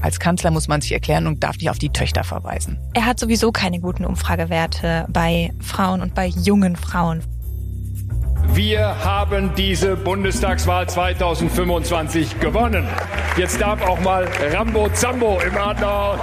Als Kanzler muss man sich erklären und darf nicht auf die Töchter verweisen. Er hat sowieso keine guten Umfragewerte bei Frauen und bei jungen Frauen. Wir haben diese Bundestagswahl 2025 gewonnen. Jetzt darf auch mal Rambo Zambo im Adler.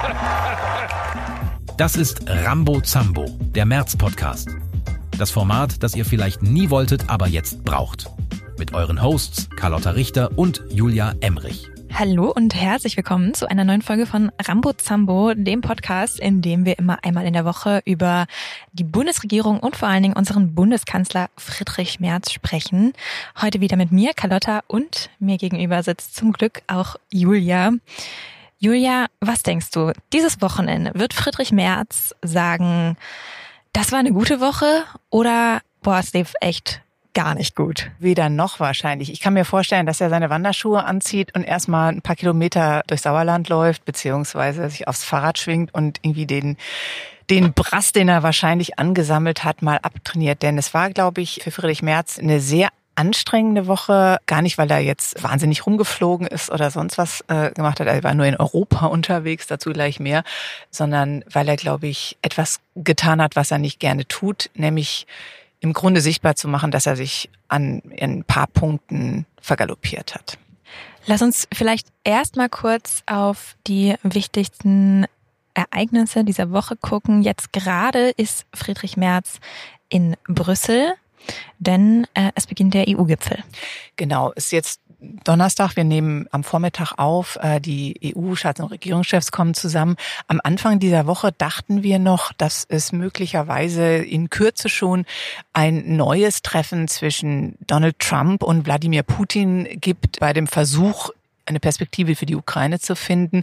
Das ist Rambo Zambo, der März-Podcast. Das Format, das ihr vielleicht nie wolltet, aber jetzt braucht. Mit euren Hosts Carlotta Richter und Julia Emmerich. Hallo und herzlich willkommen zu einer neuen Folge von Rambo Zambo, dem Podcast, in dem wir immer einmal in der Woche über die Bundesregierung und vor allen Dingen unseren Bundeskanzler Friedrich Merz sprechen. Heute wieder mit mir, Carlotta, und mir gegenüber sitzt zum Glück auch Julia. Julia, was denkst du? Dieses Wochenende wird Friedrich Merz sagen, das war eine gute Woche oder boah, es lief echt gar nicht gut? Weder noch wahrscheinlich. Ich kann mir vorstellen, dass er seine Wanderschuhe anzieht und erstmal ein paar Kilometer durch Sauerland läuft, beziehungsweise sich aufs Fahrrad schwingt und irgendwie den Brass, den er wahrscheinlich angesammelt hat, mal abtrainiert. Denn es war, glaube ich, für Friedrich Merz eine sehr anstrengende Woche, gar nicht, weil er jetzt wahnsinnig rumgeflogen ist oder sonst was gemacht hat. Er war nur in Europa unterwegs, dazu gleich mehr, sondern weil er, glaube ich, etwas getan hat, was er nicht gerne tut, nämlich im Grunde sichtbar zu machen, dass er sich an ein paar Punkten vergaloppiert hat. Lass uns vielleicht erstmal kurz auf die wichtigsten Ereignisse dieser Woche gucken. Jetzt gerade ist Friedrich Merz in Brüssel, denn es beginnt der EU-Gipfel. Genau, ist jetzt Donnerstag, wir nehmen am Vormittag auf, die EU-Staats- und Regierungschefs kommen zusammen. Am Anfang dieser Woche dachten wir noch, dass es möglicherweise in Kürze schon ein neues Treffen zwischen Donald Trump und Wladimir Putin gibt, bei dem Versuch, eine Perspektive für die Ukraine zu finden.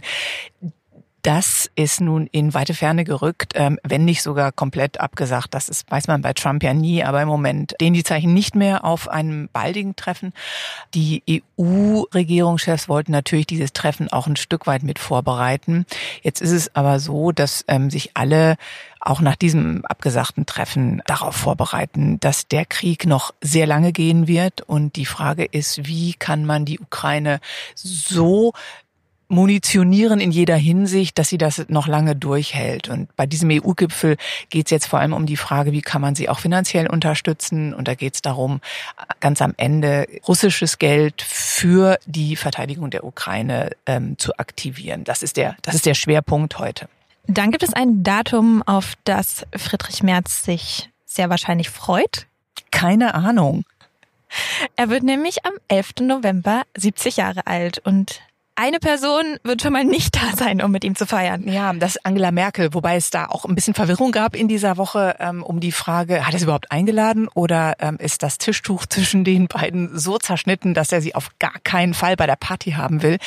Das ist nun in weite Ferne gerückt, wenn nicht sogar komplett abgesagt. Das ist, weiß man bei Trump ja nie, aber im Moment stehen die Zeichen nicht mehr auf einem baldigen Treffen. Die EU-Regierungschefs wollten natürlich dieses Treffen auch ein Stück weit mit vorbereiten. Jetzt ist es aber so, dass sich alle auch nach diesem abgesagten Treffen darauf vorbereiten, dass der Krieg noch sehr lange gehen wird. Und die Frage ist, wie kann man die Ukraine so munitionieren in jeder Hinsicht, dass sie das noch lange durchhält. Und bei diesem EU-Gipfel geht es jetzt vor allem um die Frage, wie kann man sie auch finanziell unterstützen. Und da geht es darum, ganz am Ende russisches Geld für die Verteidigung der Ukraine zu aktivieren. Das ist der Schwerpunkt heute. Dann gibt es ein Datum, auf das Friedrich Merz sich sehr wahrscheinlich freut. Keine Ahnung. Er wird nämlich am 11. November 70 Jahre alt und eine Person wird schon mal nicht da sein, um mit ihm zu feiern. Ja, das ist Angela Merkel, wobei es da auch ein bisschen Verwirrung gab in dieser Woche um die Frage, hat er sie überhaupt eingeladen oder ist das Tischtuch zwischen den beiden so zerschnitten, dass er sie auf gar keinen Fall bei der Party haben will?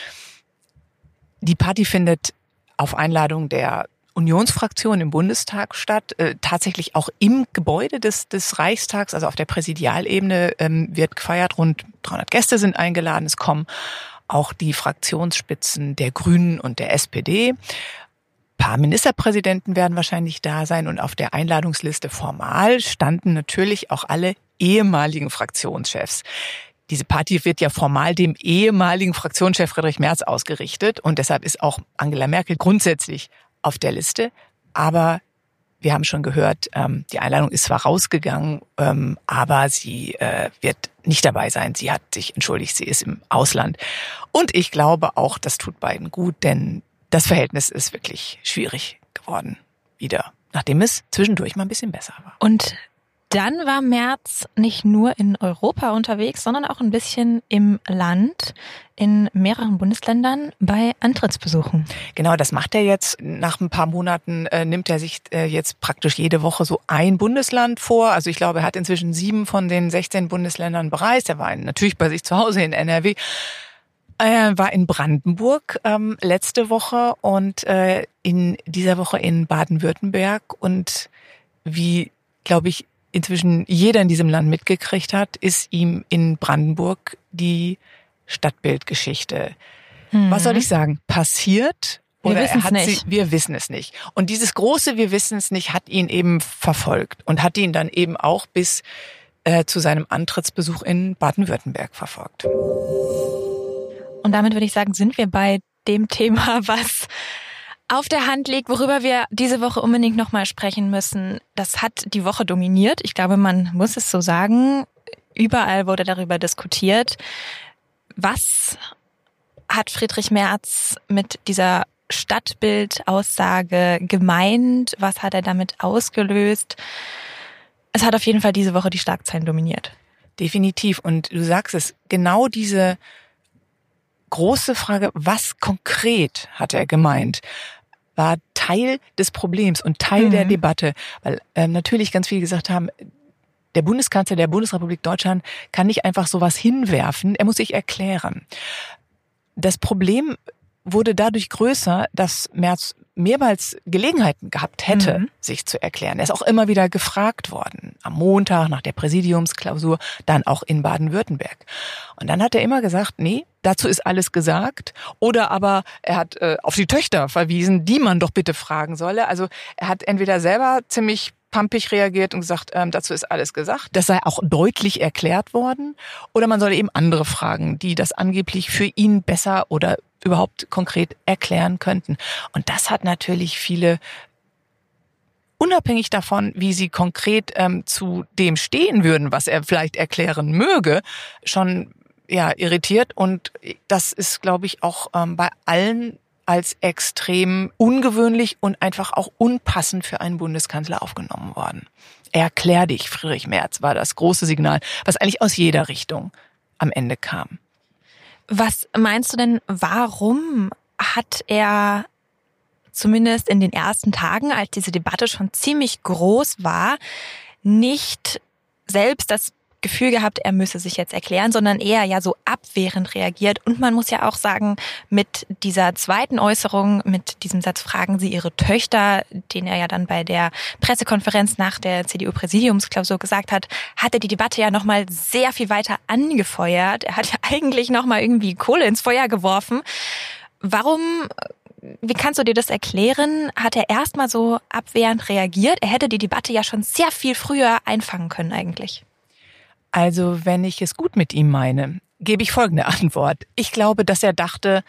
Die Party findet auf Einladung der Unionsfraktion im Bundestag statt, tatsächlich auch im Gebäude des Reichstags, also auf der Präsidialebene wird gefeiert, rund 300 Gäste sind eingeladen, es kommen auch die Fraktionsspitzen der Grünen und der SPD. Ein paar Ministerpräsidenten werden wahrscheinlich da sein und auf der Einladungsliste formal standen natürlich auch alle ehemaligen Fraktionschefs. Diese Party wird ja formal dem ehemaligen Fraktionschef Friedrich Merz ausgerichtet und deshalb ist auch Angela Merkel grundsätzlich auf der Liste. Aber wir haben schon gehört, die Einladung ist zwar rausgegangen, aber sie wird nicht dabei sein. Sie hat sich entschuldigt, sie ist im Ausland. Und ich glaube auch, das tut beiden gut, denn das Verhältnis ist wirklich schwierig geworden wieder, nachdem es zwischendurch mal ein bisschen besser war. Und dann war Merz nicht nur in Europa unterwegs, sondern auch ein bisschen im Land, in mehreren Bundesländern bei Antrittsbesuchen. Genau, das macht er jetzt. Nach ein paar Monaten nimmt er sich jetzt praktisch jede Woche so ein Bundesland vor. Also ich glaube, er hat inzwischen 7 von den 16 Bundesländern bereist. Er war natürlich bei sich zu Hause in NRW. Er war in Brandenburg letzte Woche und in dieser Woche in Baden-Württemberg. Und wie, glaube ich, inzwischen jeder in diesem Land mitgekriegt hat, ist ihm in Brandenburg die Stadtbildgeschichte, was soll ich sagen, passiert? Oder wir wissen es nicht. Und dieses große Wir wissen es nicht hat ihn eben verfolgt und hat ihn dann eben auch bis zu seinem Antrittsbesuch in Baden-Württemberg verfolgt. Und damit würde ich sagen, sind wir bei dem Thema, was auf der Hand liegt, worüber wir diese Woche unbedingt nochmal sprechen müssen. Das hat die Woche dominiert. Ich glaube, man muss es so sagen. Überall wurde darüber diskutiert. Was hat Friedrich Merz mit dieser Stadtbild-Aussage gemeint? Was hat er damit ausgelöst? Es hat auf jeden Fall diese Woche die Schlagzeilen dominiert. Definitiv. Und du sagst es, genau diese große Frage, was konkret hat er gemeint, war Teil des Problems und Teil der Debatte. Weil natürlich ganz viele gesagt haben, der Bundeskanzler der Bundesrepublik Deutschland kann nicht einfach sowas hinwerfen, er muss sich erklären. Das Problem wurde dadurch größer, dass Merz mehrmals Gelegenheiten gehabt hätte, sich zu erklären. Er ist auch immer wieder gefragt worden. Am Montag nach der Präsidiumsklausur, dann auch in Baden-Württemberg. Und dann hat er immer gesagt, nee, dazu ist alles gesagt. Oder aber er hat auf die Töchter verwiesen, die man doch bitte fragen solle. Also er hat entweder selber ziemlich pampig reagiert und gesagt, dazu ist alles gesagt. Das sei auch deutlich erklärt worden. Oder man solle eben andere fragen, die das angeblich für ihn besser oder überhaupt konkret erklären könnten. Und das hat natürlich viele, unabhängig davon, wie sie konkret zu dem stehen würden, was er vielleicht erklären möge, schon irritiert. Und das ist, glaube ich, auch bei allen als extrem ungewöhnlich und einfach auch unpassend für einen Bundeskanzler aufgenommen worden. Erklär dich, Friedrich Merz, war das große Signal, was eigentlich aus jeder Richtung am Ende kam. Was meinst du denn, warum hat er zumindest in den ersten Tagen, als diese Debatte schon ziemlich groß war, nicht selbst das Gefühl gehabt, er müsse sich jetzt erklären, sondern eher so abwehrend reagiert? Und man muss ja auch sagen, mit dieser zweiten Äußerung, mit diesem Satz, fragen Sie Ihre Töchter, den er ja dann bei der Pressekonferenz nach der CDU-Präsidiumsklausur gesagt hat, hat er die Debatte ja nochmal sehr viel weiter angefeuert. Er hat ja eigentlich nochmal irgendwie Kohle ins Feuer geworfen. Wie kannst du dir das erklären? Hat er erstmal so abwehrend reagiert? Er hätte die Debatte ja schon sehr viel früher einfangen können eigentlich. Also, wenn ich es gut mit ihm meine, gebe ich folgende Antwort. Ich glaube, dass er dachte,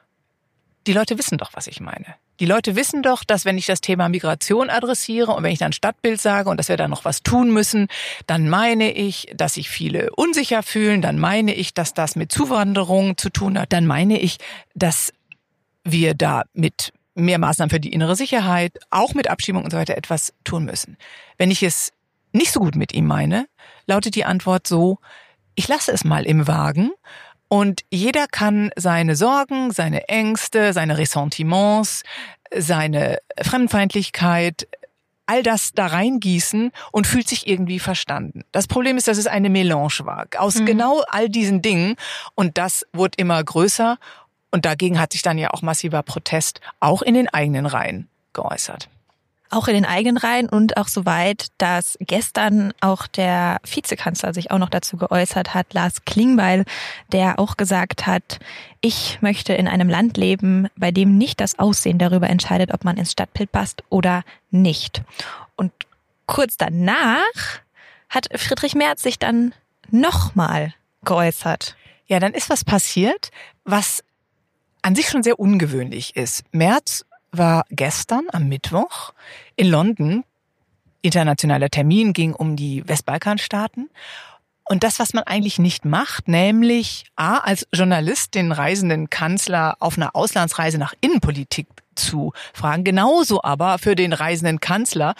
die Leute wissen doch, was ich meine. Die Leute wissen doch, dass wenn ich das Thema Migration adressiere und wenn ich dann Stadtbild sage und dass wir da noch was tun müssen, dann meine ich, dass sich viele unsicher fühlen, dann meine ich, dass das mit Zuwanderung zu tun hat, dann meine ich, dass wir da mit mehr Maßnahmen für die innere Sicherheit, auch mit Abschiebung und so weiter etwas tun müssen. Wenn ich es nicht so gut mit ihm meine, lautet die Antwort so, ich lasse es mal im Wagen und jeder kann seine Sorgen, seine Ängste, seine Ressentiments, seine Fremdenfeindlichkeit, all das da reingießen und fühlt sich irgendwie verstanden. Das Problem ist, dass es eine Melange war aus genau all diesen Dingen und das wurde immer größer und dagegen hat sich dann ja auch massiver Protest auch in den eigenen Reihen geäußert. Auch in den eigenen Reihen und auch so weit, dass gestern auch der Vizekanzler sich auch noch dazu geäußert hat, Lars Klingbeil, der auch gesagt hat, ich möchte in einem Land leben, bei dem nicht das Aussehen darüber entscheidet, ob man ins Stadtbild passt oder nicht. Und kurz danach hat Friedrich Merz sich dann nochmal geäußert. Ja, dann ist was passiert, was an sich schon sehr ungewöhnlich ist. Merz war gestern am Mittwoch in London. Internationaler Termin, ging um die Westbalkanstaaten. Und das, was man eigentlich nicht macht, nämlich als Journalist den reisenden Kanzler auf einer Auslandsreise nach Innenpolitik zu fragen, genauso aber für den reisenden Kanzler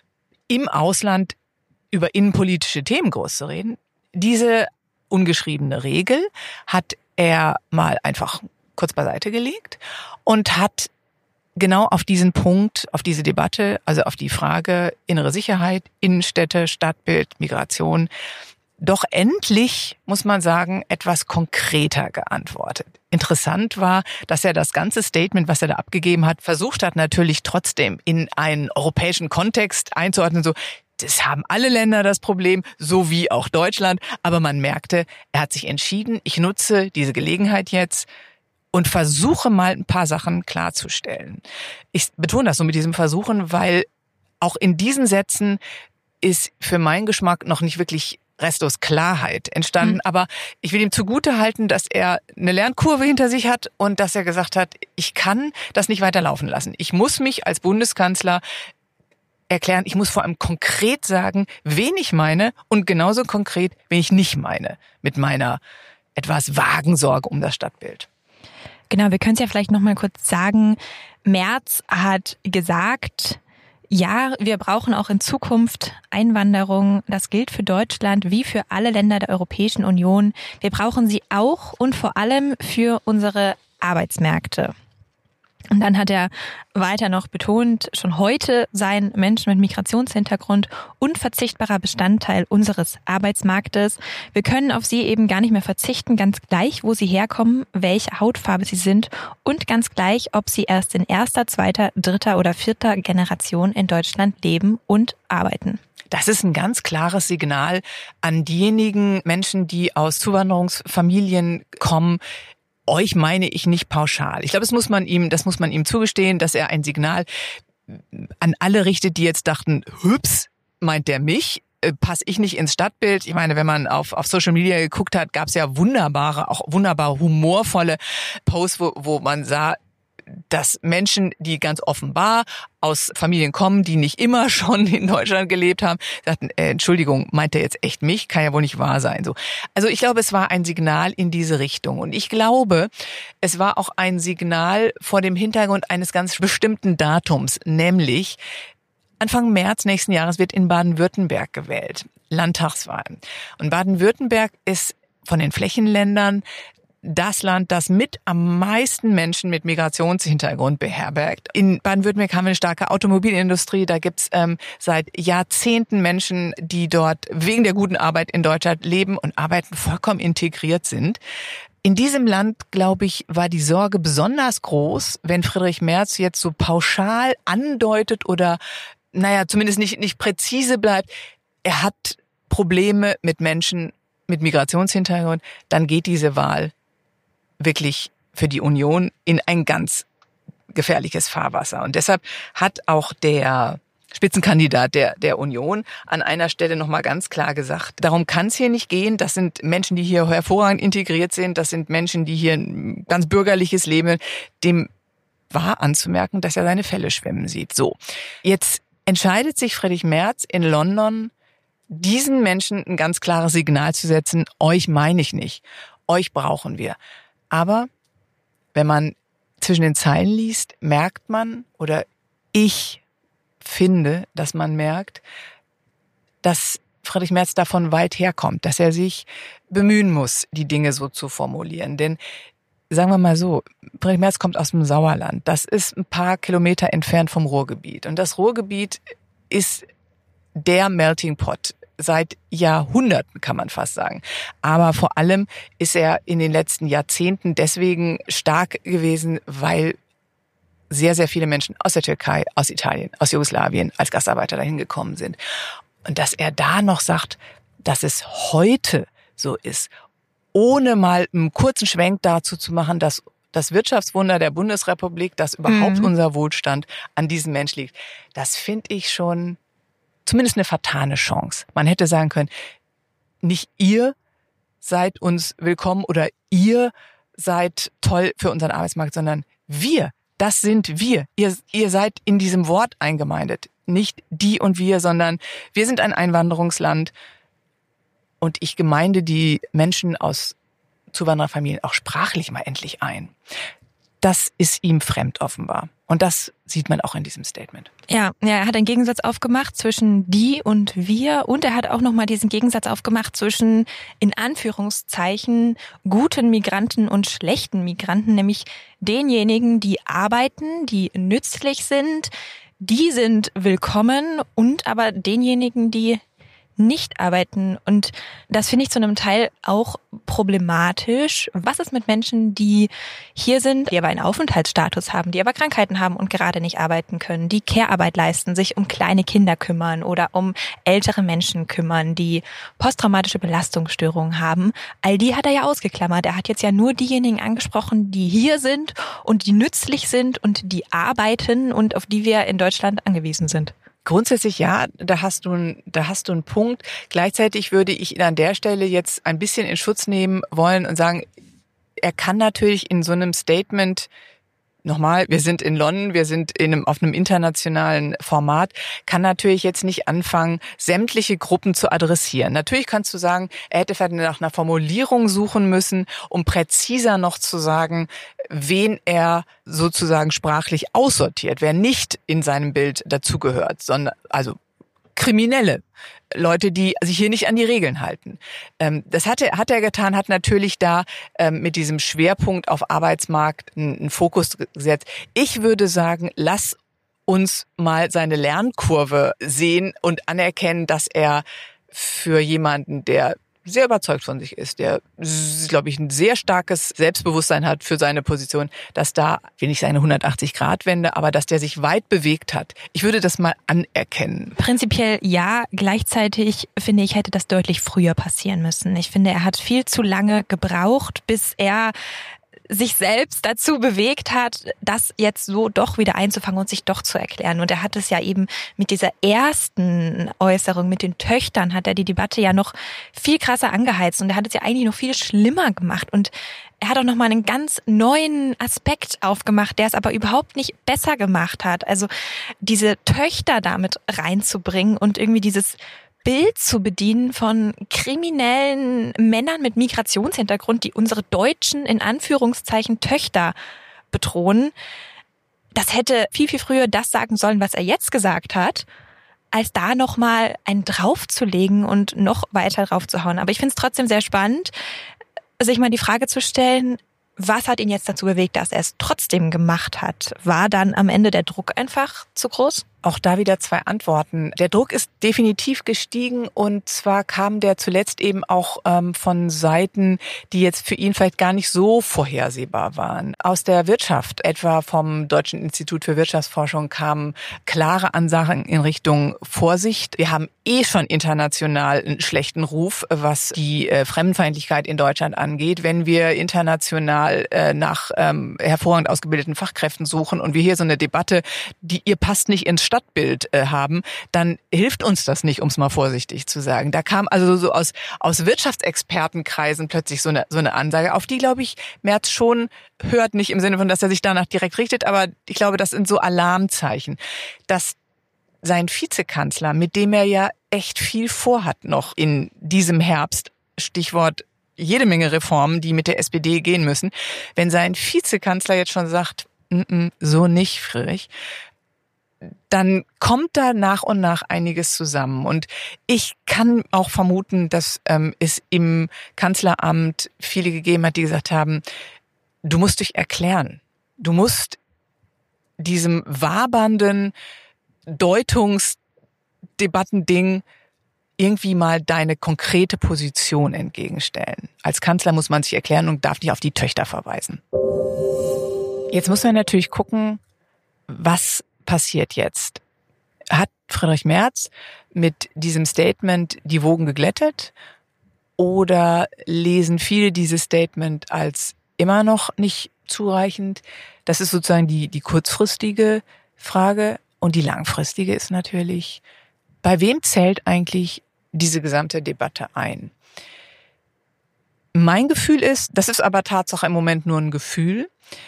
im Ausland über innenpolitische Themen groß zu reden. Diese ungeschriebene Regel hat er mal einfach kurz beiseite gelegt und hat genau auf diesen Punkt, auf diese Debatte, also auf die Frage innere Sicherheit, Innenstädte, Stadtbild, Migration, doch endlich, muss man sagen, etwas konkreter geantwortet. Interessant war, dass er das ganze Statement, was er da abgegeben hat, versucht hat, natürlich trotzdem in einen europäischen Kontext einzuordnen, so, das haben alle Länder das Problem, so wie auch Deutschland, aber man merkte, er hat sich entschieden, ich nutze diese Gelegenheit jetzt und versuche mal ein paar Sachen klarzustellen. Ich betone das so mit diesem Versuchen, weil auch in diesen Sätzen ist für meinen Geschmack noch nicht wirklich restlos Klarheit entstanden. Aber ich will ihm zugutehalten, dass er eine Lernkurve hinter sich hat und dass er gesagt hat, ich kann das nicht weiterlaufen lassen. Ich muss mich als Bundeskanzler erklären, ich muss vor allem konkret sagen, wen ich meine und genauso konkret, wen ich nicht meine, mit meiner etwas vagen Sorge um das Stadtbild. Genau, wir können es ja vielleicht noch mal kurz sagen. Merz hat gesagt, ja, wir brauchen auch in Zukunft Einwanderung. Das gilt für Deutschland wie für alle Länder der Europäischen Union. Wir brauchen sie auch und vor allem für unsere Arbeitsmärkte. Und dann hat er weiter noch betont, schon heute seien Menschen mit Migrationshintergrund unverzichtbarer Bestandteil unseres Arbeitsmarktes. Wir können auf sie eben gar nicht mehr verzichten, ganz gleich, wo sie herkommen, welche Hautfarbe sie sind und ganz gleich, ob sie erst in erster, zweiter, dritter oder vierter Generation in Deutschland leben und arbeiten. Das ist ein ganz klares Signal an diejenigen Menschen, die aus Zuwanderungsfamilien kommen. Euch meine ich nicht pauschal. Ich glaube, das muss man ihm zugestehen, dass er ein Signal an alle richtet, die jetzt dachten, hüps, meint der mich? Passe ich nicht ins Stadtbild? Ich meine, wenn man auf Social Media geguckt hat, gab es ja wunderbar humorvolle Posts, wo man sah, dass Menschen, die ganz offenbar aus Familien kommen, die nicht immer schon in Deutschland gelebt haben, sagten, Entschuldigung, meint er jetzt echt mich? Kann ja wohl nicht wahr sein. So. Also ich glaube, es war ein Signal in diese Richtung. Und ich glaube, es war auch ein Signal vor dem Hintergrund eines ganz bestimmten Datums, nämlich Anfang März nächsten Jahres wird in Baden-Württemberg gewählt, Landtagswahlen. Und Baden-Württemberg ist von den Flächenländern das Land, das mit am meisten Menschen mit Migrationshintergrund beherbergt. In Baden-Württemberg haben wir eine starke Automobilindustrie. Da gibt's seit Jahrzehnten Menschen, die dort wegen der guten Arbeit in Deutschland leben und arbeiten, vollkommen integriert sind. In diesem Land, glaube ich, war die Sorge besonders groß, wenn Friedrich Merz jetzt so pauschal andeutet oder, zumindest nicht präzise bleibt. Er hat Probleme mit Menschen mit Migrationshintergrund. Dann geht diese Wahl wirklich für die Union in ein ganz gefährliches Fahrwasser. Und deshalb hat auch der Spitzenkandidat der Union an einer Stelle nochmal ganz klar gesagt, darum kann es hier nicht gehen. Das sind Menschen, die hier hervorragend integriert sind. Das sind Menschen, die hier ein ganz bürgerliches Leben, dem war anzumerken, dass er seine Fälle schwimmen sieht. So, jetzt entscheidet sich Friedrich Merz in London, diesen Menschen ein ganz klares Signal zu setzen, euch meine ich nicht, euch brauchen wir. Aber wenn man zwischen den Zeilen liest, merkt man, oder ich finde, dass man merkt, dass Friedrich Merz davon weit herkommt, dass er sich bemühen muss, die Dinge so zu formulieren. Denn sagen wir mal so, Friedrich Merz kommt aus dem Sauerland. Das ist ein paar Kilometer entfernt vom Ruhrgebiet. Und das Ruhrgebiet ist der Melting Pot. Seit Jahrhunderten, kann man fast sagen. Aber vor allem ist er in den letzten Jahrzehnten deswegen stark gewesen, weil sehr, sehr viele Menschen aus der Türkei, aus Italien, aus Jugoslawien als Gastarbeiter dahin gekommen sind. Und dass er da noch sagt, dass es heute so ist, ohne mal einen kurzen Schwenk dazu zu machen, dass das Wirtschaftswunder der Bundesrepublik, dass überhaupt unser Wohlstand an diesem Mensch liegt, das finde ich schon zumindest eine vertane Chance. Man hätte sagen können, nicht ihr seid uns willkommen oder ihr seid toll für unseren Arbeitsmarkt, sondern wir, das sind wir. Ihr seid in diesem Wort eingemeindet. Nicht die und wir, sondern wir sind ein Einwanderungsland und ich gemeinde die Menschen aus Zuwandererfamilien auch sprachlich mal endlich ein. Das ist ihm fremd offenbar. Und das sieht man auch in diesem Statement. Ja, er hat einen Gegensatz aufgemacht zwischen die und wir und er hat auch nochmal diesen Gegensatz aufgemacht zwischen, in Anführungszeichen, guten Migranten und schlechten Migranten, nämlich denjenigen, die arbeiten, die nützlich sind, die sind willkommen und aber denjenigen, die nicht arbeiten. Und das finde ich zu einem Teil auch problematisch. Was ist mit Menschen, die hier sind, die aber einen Aufenthaltsstatus haben, die aber Krankheiten haben und gerade nicht arbeiten können, die Care-Arbeit leisten, sich um kleine Kinder kümmern oder um ältere Menschen kümmern, die posttraumatische Belastungsstörungen haben? All die hat er ja ausgeklammert. Er hat jetzt ja nur diejenigen angesprochen, die hier sind und die nützlich sind und die arbeiten und auf die wir in Deutschland angewiesen sind. Grundsätzlich ja, da hast du einen Punkt. Gleichzeitig würde ich ihn an der Stelle jetzt ein bisschen in Schutz nehmen wollen und sagen, er kann natürlich in so einem Statement, nochmal, wir sind in London, wir sind auf einem internationalen Format, kann natürlich jetzt nicht anfangen, sämtliche Gruppen zu adressieren. Natürlich kannst du sagen, er hätte vielleicht nach einer Formulierung suchen müssen, um präziser noch zu sagen, wen er sozusagen sprachlich aussortiert, wer nicht in seinem Bild dazugehört, sondern also Kriminelle, Leute, die sich hier nicht an die Regeln halten. Das hat er getan, hat natürlich da mit diesem Schwerpunkt auf Arbeitsmarkt einen Fokus gesetzt. Ich würde sagen, lass uns mal seine Lernkurve sehen und anerkennen, dass er für jemanden, der sehr überzeugt von sich ist, der, glaube ich, ein sehr starkes Selbstbewusstsein hat für seine Position, dass da, will nicht sagen eine 180-Grad-Wende, aber dass der sich weit bewegt hat. Ich würde das mal anerkennen. Prinzipiell ja, gleichzeitig finde ich, hätte das deutlich früher passieren müssen. Ich finde, er hat viel zu lange gebraucht, bis er sich selbst dazu bewegt hat, das jetzt so doch wieder einzufangen und sich doch zu erklären. Und er hat es ja eben mit dieser ersten Äußerung mit den Töchtern, hat er die Debatte ja noch viel krasser angeheizt und er hat es ja eigentlich noch viel schlimmer gemacht. Und er hat auch nochmal einen ganz neuen Aspekt aufgemacht, der es aber überhaupt nicht besser gemacht hat. Also diese Töchter damit reinzubringen und irgendwie dieses Bild zu bedienen von kriminellen Männern mit Migrationshintergrund, die unsere deutschen, in Anführungszeichen, Töchter bedrohen. Das hätte viel, viel früher das sagen sollen, was er jetzt gesagt hat, als da nochmal einen draufzulegen und noch weiter draufzuhauen. Aber ich finde es trotzdem sehr spannend, sich mal die Frage zu stellen, was hat ihn jetzt dazu bewegt, dass er es trotzdem gemacht hat? War dann am Ende der Druck einfach zu groß? Auch da wieder zwei Antworten. Der Druck ist definitiv gestiegen und zwar kam der zuletzt eben auch von Seiten, die jetzt für ihn vielleicht gar nicht so vorhersehbar waren. Aus der Wirtschaft, etwa vom Deutschen Institut für Wirtschaftsforschung, kamen klare Ansagen in Richtung Vorsicht. Wir haben schon international einen schlechten Ruf, was die Fremdenfeindlichkeit in Deutschland angeht. Wenn wir international nach hervorragend ausgebildeten Fachkräften suchen und wir hier so eine Debatte, die ihr passt nicht ins Stadtbild haben, dann hilft uns das nicht, um es mal vorsichtig zu sagen. Da kam also so aus Wirtschaftsexpertenkreisen plötzlich so eine Ansage, auf die, glaube ich, Merz schon hört, nicht im Sinne von, dass er sich danach direkt richtet, aber ich glaube, das sind so Alarmzeichen, dass sein Vizekanzler, mit dem er ja echt viel vorhat noch in diesem Herbst, Stichwort jede Menge Reformen, die mit der SPD gehen müssen, wenn sein Vizekanzler jetzt schon sagt, so nicht, Friedrich, dann kommt da nach und nach einiges zusammen. Und ich kann auch vermuten, dass es im Kanzleramt viele gegeben hat, die gesagt haben, du musst dich erklären. Du musst diesem wabernden Deutungsdebattending irgendwie mal deine konkrete Position entgegenstellen. Als Kanzler muss man sich erklären und darf nicht auf die Töchter verweisen. Jetzt muss man natürlich gucken, was passiert jetzt? Hat Friedrich Merz mit diesem Statement die Wogen geglättet oder lesen viele dieses Statement als immer noch nicht zureichend? Das ist sozusagen die kurzfristige Frage. Und die langfristige ist natürlich, bei wem zählt eigentlich diese gesamte Debatte ein? Mein Gefühl ist, das ist aber Tatsache im Moment nur ein Gefühl,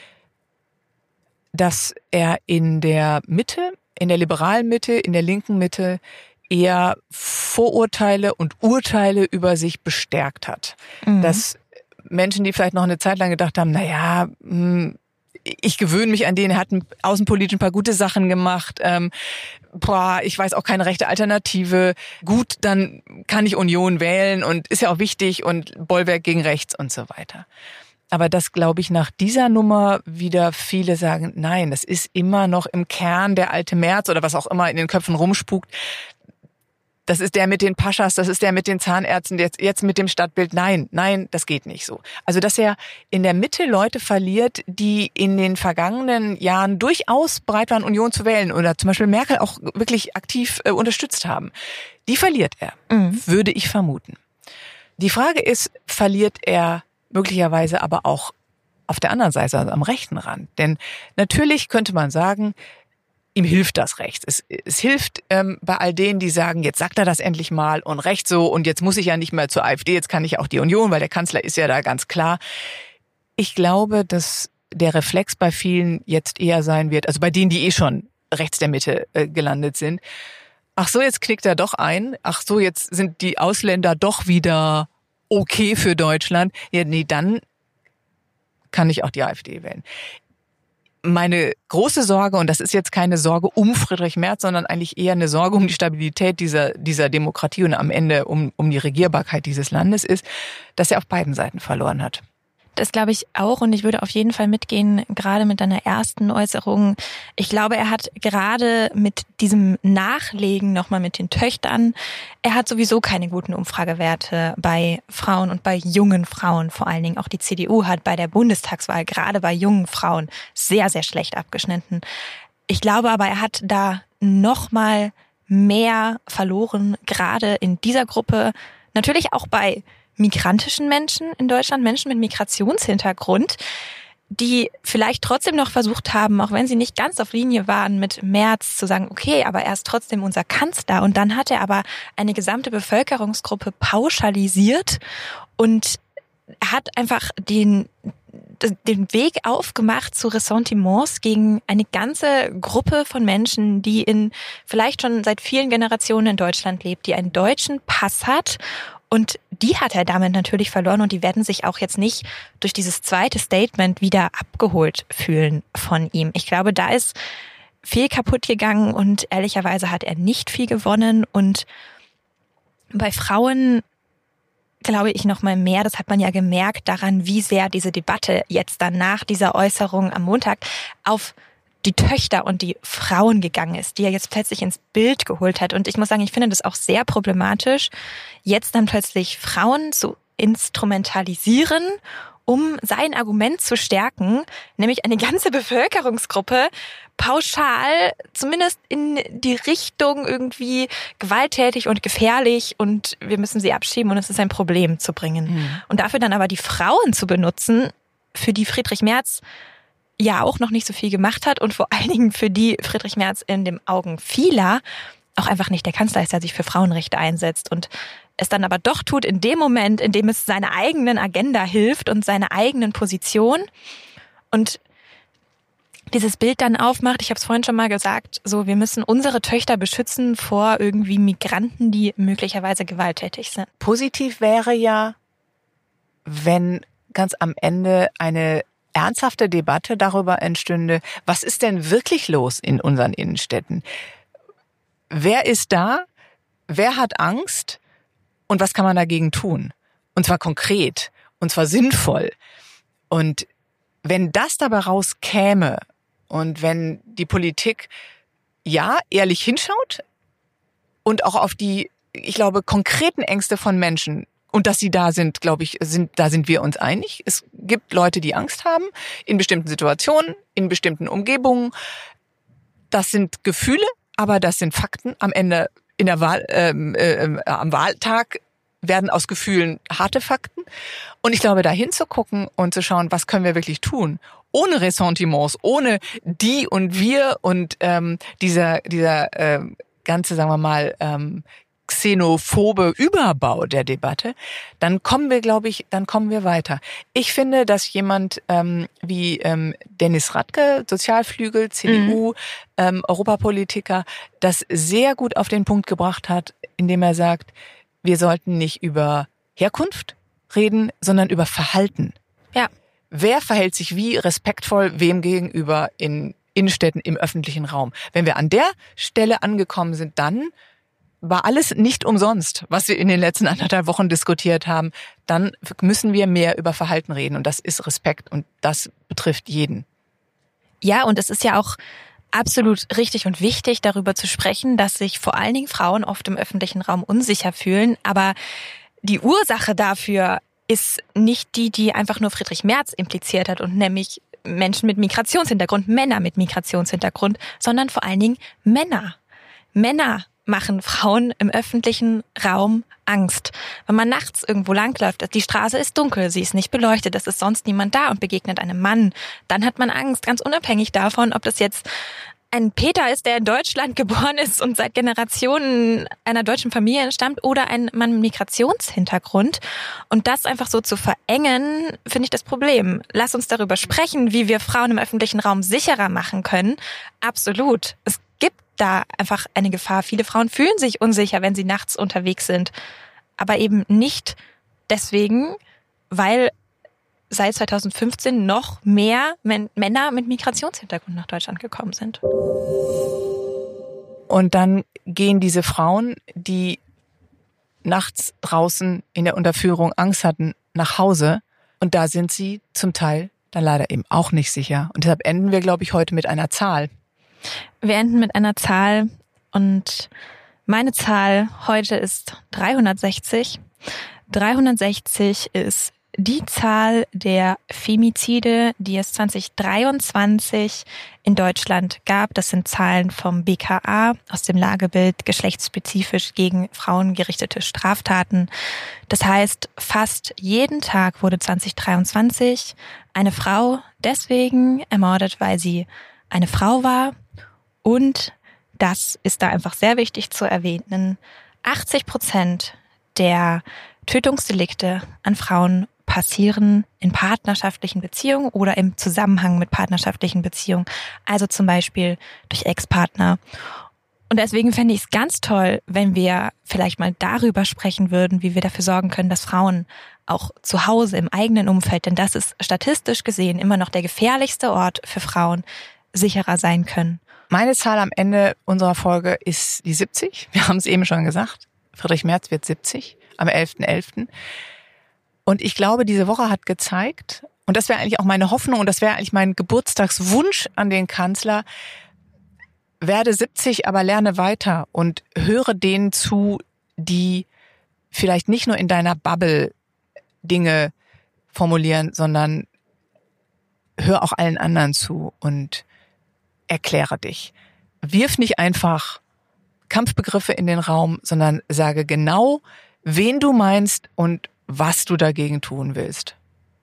dass er in der Mitte, in der liberalen Mitte, in der linken Mitte eher Vorurteile und Urteile über sich bestärkt hat. Mhm. Dass Menschen, die vielleicht noch eine Zeit lang gedacht haben, naja, ich gewöhne mich an den, er hat außenpolitisch ein paar gute Sachen gemacht, ich weiß auch keine rechte Alternative, gut, dann kann ich Union wählen und ist ja auch wichtig und Bollwerk gegen rechts und so weiter. Aber das, glaube ich, nach dieser Nummer wieder viele sagen, nein, das ist immer noch im Kern der alte Merz oder was auch immer in den Köpfen rumspukt. Das ist der mit den Paschas, das ist der mit den Zahnärzten, jetzt mit dem Stadtbild. Nein, das geht nicht so. Also, dass er in der Mitte Leute verliert, die in den vergangenen Jahren durchaus bereit waren, Union zu wählen oder zum Beispiel Merkel auch wirklich aktiv unterstützt haben. Die verliert er, würde ich vermuten. Die Frage ist, verliert er möglicherweise aber auch auf der anderen Seite, also am rechten Rand? Denn natürlich könnte man sagen, ihm hilft das rechts. Es hilft bei all denen, die sagen, jetzt sagt er das endlich mal und recht so und jetzt muss ich ja nicht mehr zur AfD, jetzt kann ich auch die Union, weil der Kanzler ist ja da ganz klar. Ich glaube, dass der Reflex bei vielen jetzt eher sein wird, also bei denen, die schon rechts der Mitte gelandet sind. Ach so, jetzt knickt er doch ein. Ach so, jetzt sind die Ausländer doch wieder okay für Deutschland. Ja, nee, dann kann ich auch die AfD wählen. Meine große Sorge, und das ist jetzt keine Sorge um Friedrich Merz, sondern eigentlich eher eine Sorge um die Stabilität dieser Demokratie und am Ende um die Regierbarkeit dieses Landes, ist, dass er auf beiden Seiten verloren hat. Das glaube ich auch und ich würde auf jeden Fall mitgehen, gerade mit deiner ersten Äußerung. Ich glaube, er hat gerade mit diesem Nachlegen nochmal mit den Töchtern, er hat sowieso keine guten Umfragewerte bei Frauen und bei jungen Frauen. Vor allen Dingen auch die CDU hat bei der Bundestagswahl gerade bei jungen Frauen sehr, sehr schlecht abgeschnitten. Ich glaube aber, er hat da nochmal mehr verloren, gerade in dieser Gruppe. Natürlich auch bei migrantischen Menschen in Deutschland, Menschen mit Migrationshintergrund, die vielleicht trotzdem noch versucht haben, auch wenn sie nicht ganz auf Linie waren, mit Merz zu sagen, okay, aber er ist trotzdem unser Kanzler. Und dann hat er aber eine gesamte Bevölkerungsgruppe pauschalisiert und hat einfach den Weg aufgemacht zu Ressentiments gegen eine ganze Gruppe von Menschen, die vielleicht schon seit vielen Generationen in Deutschland lebt, die einen deutschen Pass hat. Und die hat er damit natürlich verloren und die werden sich auch jetzt nicht durch dieses zweite Statement wieder abgeholt fühlen von ihm. Ich glaube, da ist viel kaputt gegangen und ehrlicherweise hat er nicht viel gewonnen. Und bei Frauen glaube ich noch mal mehr, das hat man ja gemerkt daran, wie sehr diese Debatte jetzt dann nach dieser Äußerung am Montag auf die Töchter und die Frauen gegangen ist, die er jetzt plötzlich ins Bild geholt hat. Und ich muss sagen, ich finde das auch sehr problematisch, jetzt dann plötzlich Frauen zu instrumentalisieren, um sein Argument zu stärken, nämlich eine ganze Bevölkerungsgruppe pauschal, zumindest in die Richtung irgendwie gewalttätig und gefährlich und wir müssen sie abschieben und es ist ein Problem zu bringen. Mhm. Und dafür dann aber die Frauen zu benutzen, für die Friedrich Merz ja auch noch nicht so viel gemacht hat und vor allen Dingen für die Friedrich Merz in den Augen vieler auch einfach nicht der Kanzler ist, der sich für Frauenrechte einsetzt und es dann aber doch tut in dem Moment, in dem es seiner eigenen Agenda hilft und seiner eigenen Position und dieses Bild dann aufmacht, ich habe es vorhin schon mal gesagt, so wir müssen unsere Töchter beschützen vor irgendwie Migranten, die möglicherweise gewalttätig sind. Positiv wäre ja, wenn ganz am Ende eine ernsthafte Debatte darüber entstünde, was ist denn wirklich los in unseren Innenstädten? Wer ist da? Wer hat Angst? Und was kann man dagegen tun? Und zwar konkret, und zwar sinnvoll. Und wenn das dabei rauskäme und wenn die Politik ja ehrlich hinschaut und auch auf die, ich glaube, konkreten Ängste von Menschen, und dass sie da sind, glaube ich, da sind wir uns einig. Es gibt Leute, die Angst haben in bestimmten Situationen, in bestimmten Umgebungen. Das sind Gefühle, aber das sind Fakten. Am Ende in der Wahl, am Wahltag werden aus Gefühlen harte Fakten. Und ich glaube, da hinzugucken und zu schauen, was können wir wirklich tun, ohne Ressentiments, ohne die und wir und dieser ganze, sagen wir mal, xenophobe Überbau der Debatte, dann kommen wir, glaube ich, weiter. Ich finde, dass jemand wie Dennis Radke, Sozialflügel, CDU, Europapolitiker, das sehr gut auf den Punkt gebracht hat, indem er sagt, wir sollten nicht über Herkunft reden, sondern über Verhalten. Ja. Wer verhält sich wie respektvoll wem gegenüber in Innenstädten im öffentlichen Raum? Wenn wir an der Stelle angekommen sind, dann war alles nicht umsonst, was wir in den letzten 1,5 Wochen diskutiert haben. Dann müssen wir mehr über Verhalten reden und das ist Respekt und das betrifft jeden. Ja, und es ist ja auch absolut richtig und wichtig, darüber zu sprechen, dass sich vor allen Dingen Frauen oft im öffentlichen Raum unsicher fühlen. Aber die Ursache dafür ist nicht die einfach nur Friedrich Merz impliziert hat und nämlich Menschen mit Migrationshintergrund, Männer mit Migrationshintergrund, sondern vor allen Dingen Männer. Männer machen Frauen im öffentlichen Raum Angst. Wenn man nachts irgendwo langläuft, die Straße ist dunkel, sie ist nicht beleuchtet, es ist sonst niemand da und begegnet einem Mann, dann hat man Angst, ganz unabhängig davon, ob das jetzt ein Peter ist, der in Deutschland geboren ist und seit Generationen einer deutschen Familie entstammt, oder ein Mann mit Migrationshintergrund. Und das einfach so zu verengen, finde ich das Problem. Lass uns darüber sprechen, wie wir Frauen im öffentlichen Raum sicherer machen können. Absolut. Es gibt da einfach eine Gefahr. Viele Frauen fühlen sich unsicher, wenn sie nachts unterwegs sind. Aber eben nicht deswegen, weil seit 2015 noch mehr Männer mit Migrationshintergrund nach Deutschland gekommen sind. Und dann gehen diese Frauen, die nachts draußen in der Unterführung Angst hatten, nach Hause. Und da sind sie zum Teil dann leider eben auch nicht sicher. Und deshalb enden wir, glaube ich, heute mit einer Zahl. Wir enden mit einer Zahl und meine Zahl heute ist 360. 360 ist die Zahl der Femizide, die es 2023 in Deutschland gab. Das sind Zahlen vom BKA aus dem Lagebild geschlechtsspezifisch gegen Frauen gerichtete Straftaten. Das heißt, fast jeden Tag wurde 2023 eine Frau deswegen ermordet, weil sie eine Frau war. Und das ist da einfach sehr wichtig zu erwähnen. 80% der Tötungsdelikte an Frauen passieren in partnerschaftlichen Beziehungen oder im Zusammenhang mit partnerschaftlichen Beziehungen, also zum Beispiel durch Ex-Partner. Und deswegen fände ich es ganz toll, wenn wir vielleicht mal darüber sprechen würden, wie wir dafür sorgen können, dass Frauen auch zu Hause im eigenen Umfeld, denn das ist statistisch gesehen immer noch der gefährlichste Ort für Frauen, sicherer sein können. Meine Zahl am Ende unserer Folge ist die 70. Wir haben es eben schon gesagt. Friedrich Merz wird 70 am 11.11. Und ich glaube, diese Woche hat gezeigt, und das wäre eigentlich auch meine Hoffnung und das wäre eigentlich mein Geburtstagswunsch an den Kanzler, werde 70, aber lerne weiter und höre denen zu, die vielleicht nicht nur in deiner Bubble Dinge formulieren, sondern hör auch allen anderen zu und erkläre dich. Wirf nicht einfach Kampfbegriffe in den Raum, sondern sage genau, wen du meinst und was du dagegen tun willst.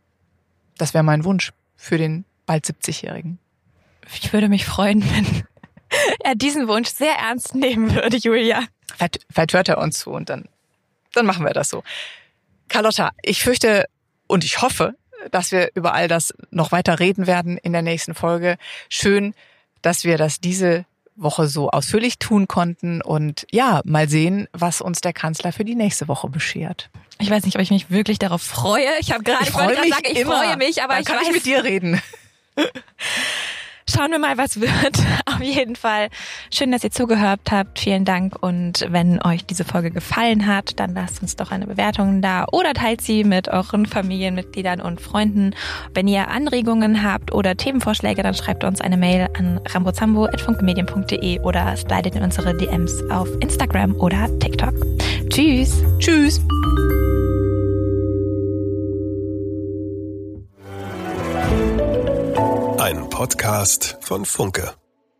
Das wäre mein Wunsch für den bald 70-Jährigen. Ich würde mich freuen, wenn er diesen Wunsch sehr ernst nehmen würde, Julia. Vielleicht hört er uns zu und dann machen wir das so. Carlotta, ich fürchte und ich hoffe, dass wir über all das noch weiter reden werden in der nächsten Folge. Schön, dass wir das diese Woche so ausführlich tun konnten und ja, mal sehen, was uns der Kanzler für die nächste Woche beschert. Ich weiß nicht, ob ich mich wirklich darauf freue. Ich freue mich, aber dann kann ich mit dir reden. Schauen wir mal, was wird. Auf jeden Fall schön, dass ihr zugehört habt. Vielen Dank. Und wenn euch diese Folge gefallen hat, dann lasst uns doch eine Bewertung da oder teilt sie mit euren Familienmitgliedern und Freunden. Wenn ihr Anregungen habt oder Themenvorschläge, dann schreibt uns eine Mail an rambozambo@funkmedien.de oder slidet in unsere DMs auf Instagram oder TikTok. Tschüss. Tschüss. Ein Podcast von Funke.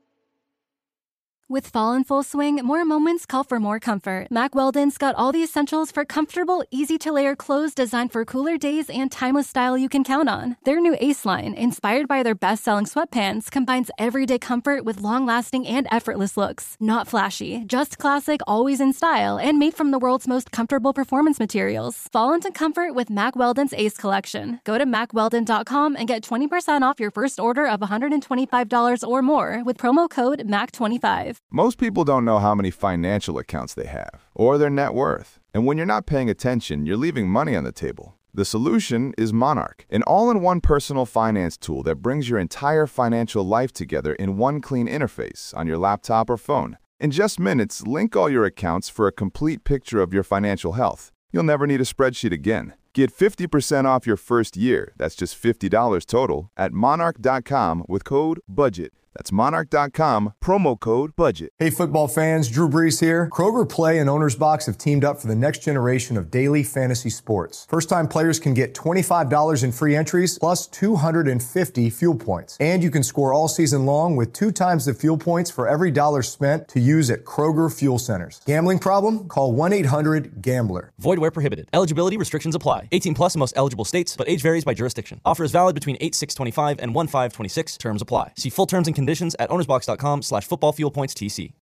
With fall in full swing, more moments call for more comfort. Mack Weldon's got all the essentials for comfortable, easy-to-layer clothes designed for cooler days and timeless style you can count on. Their new Ace line, inspired by their best-selling sweatpants, combines everyday comfort with long-lasting and effortless looks. Not flashy, just classic, always in style, and made from the world's most comfortable performance materials. Fall into comfort with Mack Weldon's Ace collection. Go to mackweldon.com and get 20% off your first order of $125 or more with promo code MACK25. Most people don't know how many financial accounts they have or their net worth. And when you're not paying attention, you're leaving money on the table. The solution is Monarch, an all-in-one personal finance tool that brings your entire financial life together in one clean interface on your laptop or phone. In just minutes, link all your accounts for a complete picture of your financial health. You'll never need a spreadsheet again. Get 50% off your first year, that's just $50 total, at monarch.com with code BUDGET. That's monarch.com, promo code BUDGET. Hey, football fans, Drew Brees here. Kroger Play and Owner's Box have teamed up for the next generation of daily fantasy sports. First-time players can get $25 in free entries plus 250 fuel points. And you can score all season long with 2 times the fuel points for every dollar spent to use at Kroger Fuel Centers. Gambling problem? Call 1-800-GAMBLER. Void where prohibited. Eligibility restrictions apply. 18 plus in most eligible states, but age varies by jurisdiction. Offer is valid between 8/6/25 and 1/5/26. Terms apply. See full terms and conditions at ownersbox.com/footballfuelpoints TC.